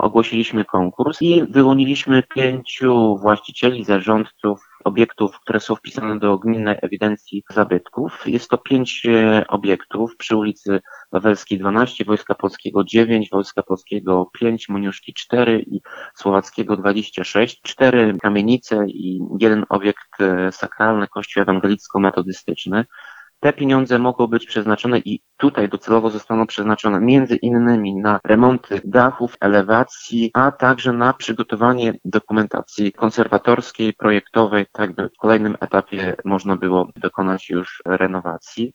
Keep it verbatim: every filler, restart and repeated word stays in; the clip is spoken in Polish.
ogłosiliśmy konkurs i wyłoniliśmy pięciu właścicieli, zarządców obiektów, które są wpisane do Gminnej Ewidencji Zabytków. Jest to pięć e, obiektów przy ulicy Wawelskiej dwanaście, Wojska Polskiego dziewięć, Wojska Polskiego pięć, Moniuszki cztery i Słowackiego dwadzieścia sześć, cztery kamienice i jeden obiekt e, sakralny, kościół ewangelicko-metodystyczny. Te pieniądze mogą być przeznaczone i tutaj docelowo zostaną przeznaczone między innymi na remonty dachów, elewacji, a także na przygotowanie dokumentacji konserwatorskiej, projektowej, tak by w kolejnym etapie można było dokonać już renowacji.